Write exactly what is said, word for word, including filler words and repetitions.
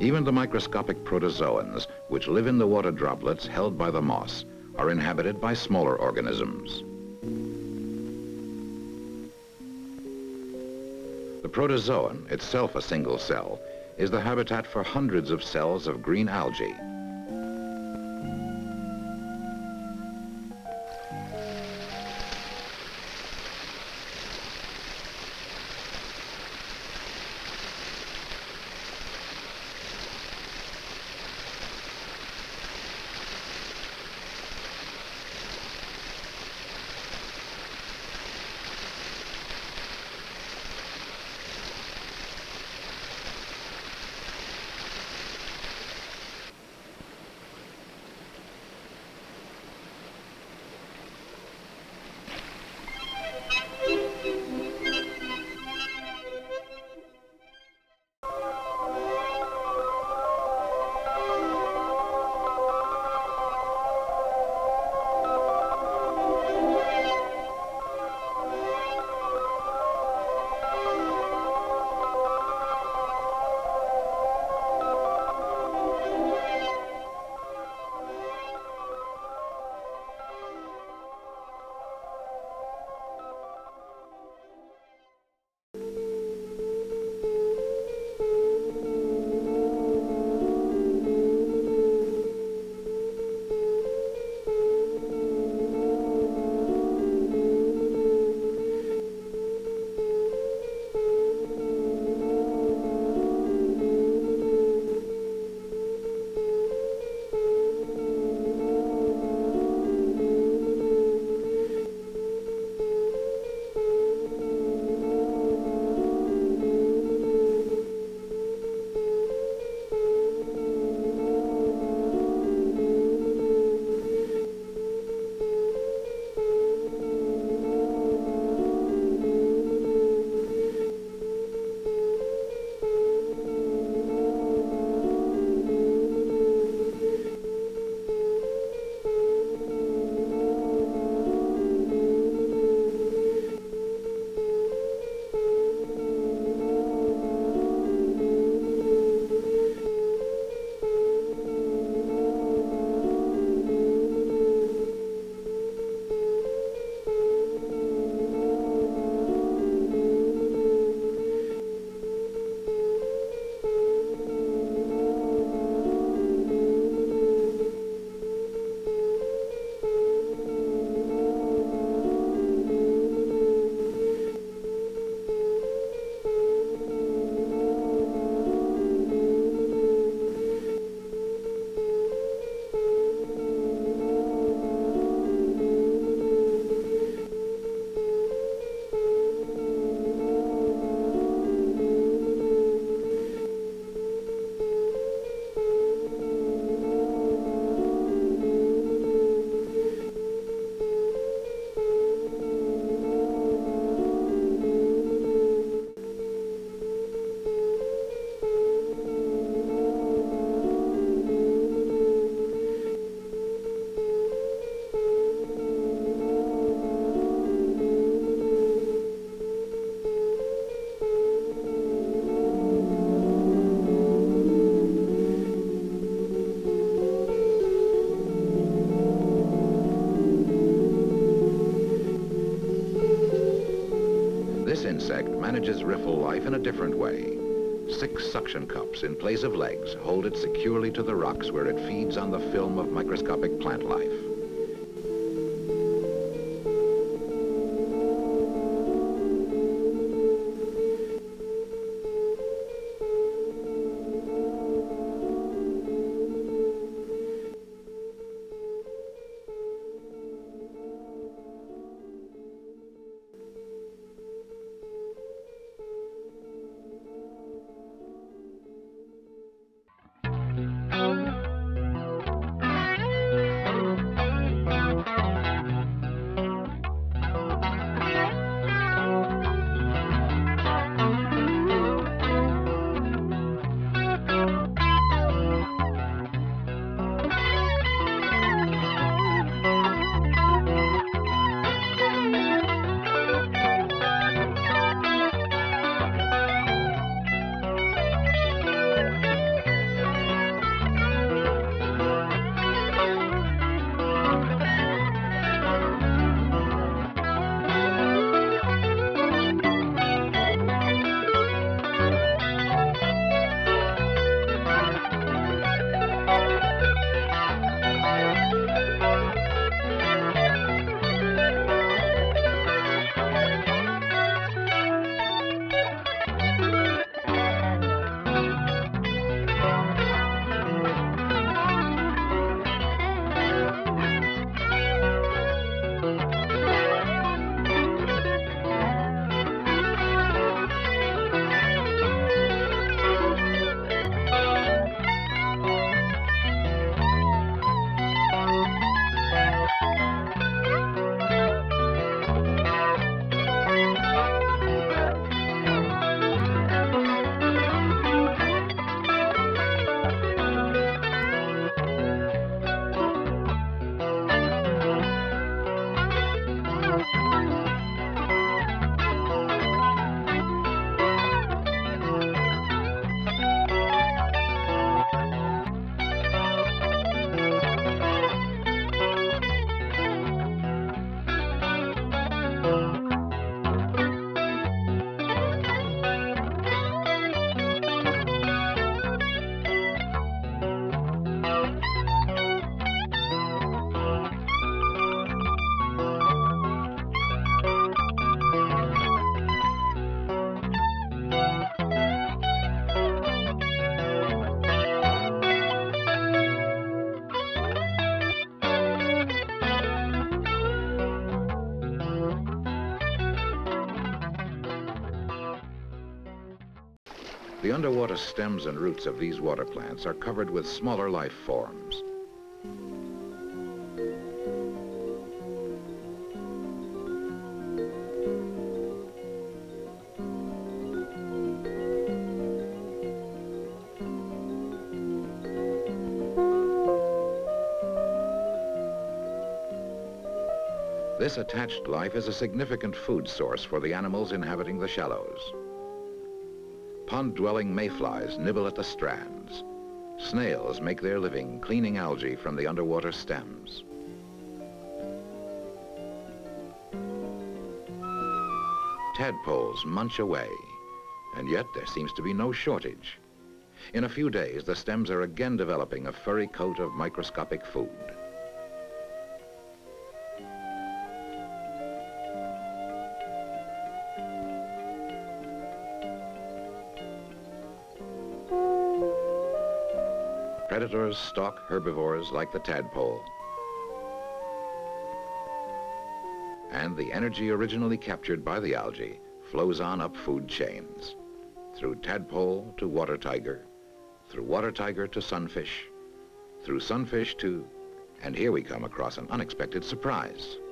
Even the microscopic protozoans, which live in the water droplets held by the moss, are inhabited by smaller organisms. The protozoan, itself a single cell, is the habitat for hundreds of cells of green algae. This insect manages riffle life in a different way. Six suction cups in place of legs hold it securely to the rocks where it feeds on the film of microscopic plant life. The underwater stems and roots of these water plants are covered with smaller life forms. This attached life is a significant food source for the animals inhabiting the shallows. Pond-dwelling mayflies nibble at the strands. Snails make their living cleaning algae from the underwater stems. Tadpoles munch away, and yet there seems to be no shortage. In a few days, the stems are again developing a furry coat of microscopic food. Predators stalk herbivores like the tadpole. And the energy originally captured by the algae flows on up food chains, through tadpole to water tiger, through water tiger to sunfish, through sunfish to, and here we come across an unexpected surprise.